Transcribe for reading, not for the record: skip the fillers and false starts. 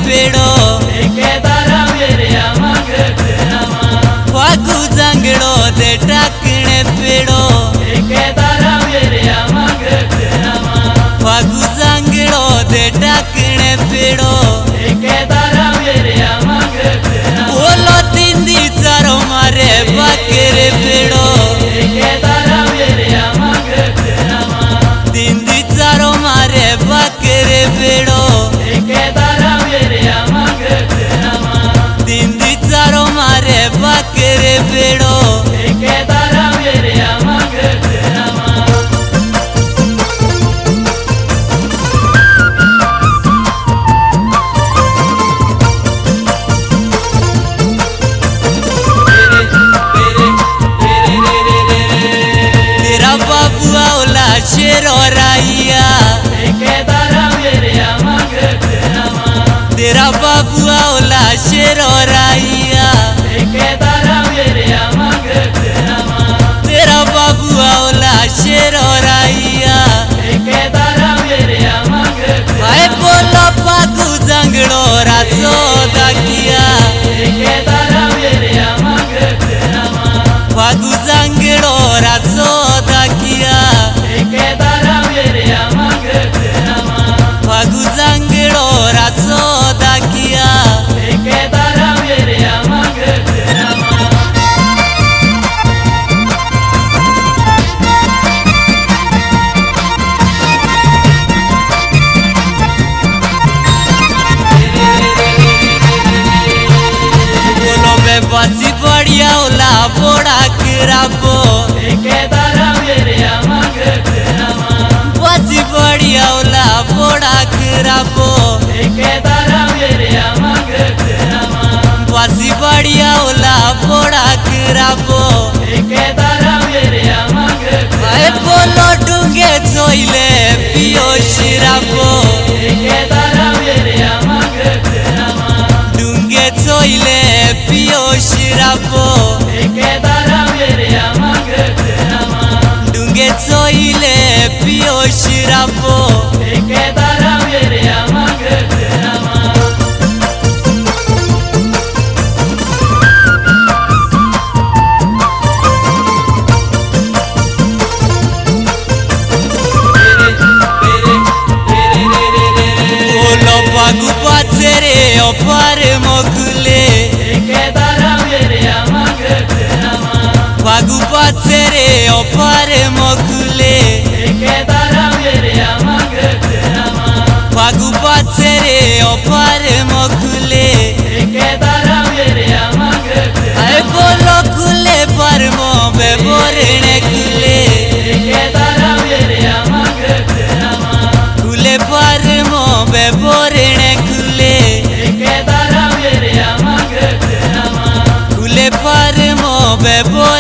पेड़ो फागु जांगड़ो दे टाकने पेड़ो फागु जांगड़ो दे टाकने पेड़ो बोलो तीन दी चारो मारे बाकेरे पेड़ो तीन दी चारो मारे बाकेरे पेड़ो तीन दी चारो मारे बाकेरे पेड़ो तेरा बाबुआ ओला शेरो राइया तेरा बाबुआ ओला शेरो राइया तेरा बाबुआ ओला शेरो राइया भाई बोलो फागु जांगड़ो रासो दाकिया फागु जांगड़ो रासो दाकिया फागु जांगड़ो रासो दाकिया बोलो बे बासी बढ़िया ओला बोड़ा कराबो बासी बढ़िया ओला बोड़ा कराबो बासी बढ़िया ओला बोड़ा कराबो भाई बोलो डूंगे चोइले पियो शिराबो डूंगे चोइले पियो शिराबो डूंगे चोइले पियो शिराबो बोलो फागु पाचेरे अपार मोगले फागु पाचेरे अपार मोगले फागु पाचेरे अपार मोगले आए बोलो खुले पर मो बेबोरने खुले खुले पर मो बेबोरने खुले खुले पर मो बेबो